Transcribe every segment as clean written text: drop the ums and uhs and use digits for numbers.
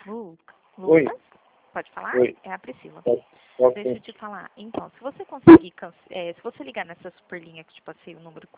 Oi. Lucas, pode falar? Oi. É a Priscila. Posso Deixa eu sim. te falar. Então, se você conseguir, se você ligar nessa superlinha que te passei, o número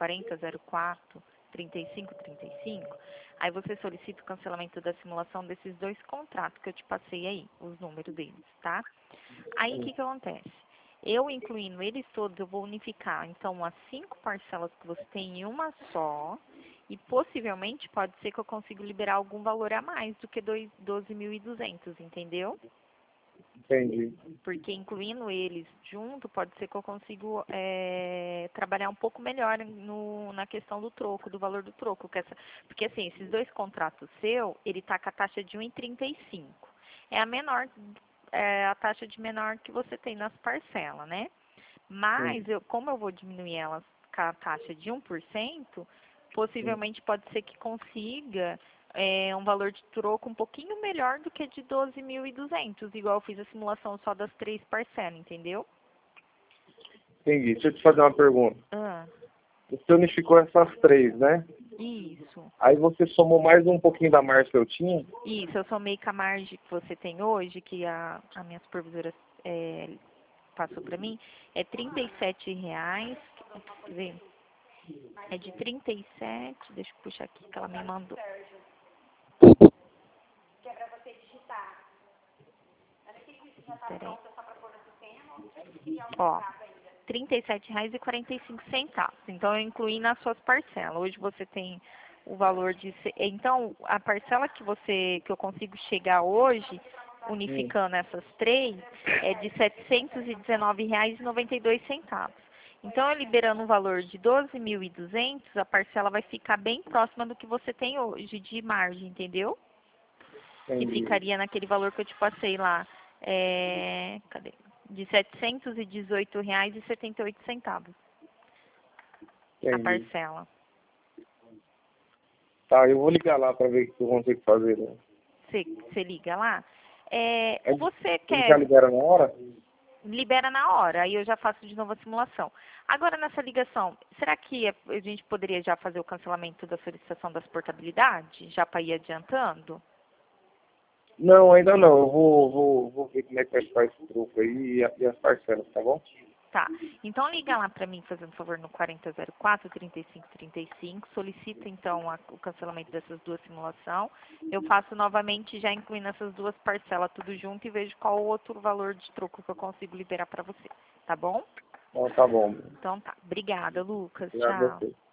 4004-3535, aí você solicita o cancelamento da simulação desses dois contratos que eu te passei aí, os números deles, tá? Aí, o que que acontece? Eu, incluindo eles todos, eu vou unificar, então, as 5 parcelas que você tem em uma só, e possivelmente pode ser que eu consiga liberar algum valor a mais do que 12.200, entendeu? Entendi. Porque incluindo eles junto, pode ser que eu consiga trabalhar um pouco melhor na questão do troco, do valor do troco. Porque assim, esses dois contratos seu, ele tá com a taxa de 1,35. É a menor, a taxa de menor que você tem nas parcelas, né? Mas, como eu vou diminuir elas com a taxa de 1%, possivelmente pode ser que consiga um valor de troco um pouquinho melhor do que de 12.200, igual eu fiz a simulação só das 3 parcelas, entendeu? Entendi. Deixa eu te fazer uma pergunta. Ah, Você unificou essas 3, né? isso. Aí você somou mais um pouquinho da margem que eu tinha? Isso, eu somei com a margem que você tem hoje, que a minha supervisora passou para mim, é R$ 37, quer ver? É de 37, deixa eu puxar aqui que ela me mandou. Peraí. Ó, R$ 37,45. Então, eu incluí nas suas parcelas. Hoje você tem o valor de... Então, a parcela que eu consigo chegar hoje, unificando essas 3, é de R$ 719,92. Então, eu liberando um valor de 12.200, a parcela vai ficar bem próxima do que você tem hoje de margem, entendeu? Que Entendi. ficaria naquele valor que eu te passei lá. Cadê? De R$ 718,78 a Entendi. parcela. Tá, eu vou ligar lá pra ver o que eu consigo fazer, né? Você liga lá. Você Ele já quer... libera na hora? Libera na hora, aí eu já faço de novo a simulação. Agora, nessa ligação, será que a gente poderia já fazer o cancelamento da solicitação das portabilidades? Já para ir adiantando? Não, ainda não. Eu vou ver como é que vai ficar esse truco aí e as parcelas, tá bom? Tá. Então, liga lá para mim, fazendo favor, no 4004-3535. Solicita, então, o cancelamento dessas duas simulações. Eu faço novamente, já incluindo essas duas parcelas tudo junto e vejo qual o outro valor de troco que eu consigo liberar para você. Tá bom? Então tá bom. Então, tá. Obrigada, Lucas. Obrigado a Tchau. você.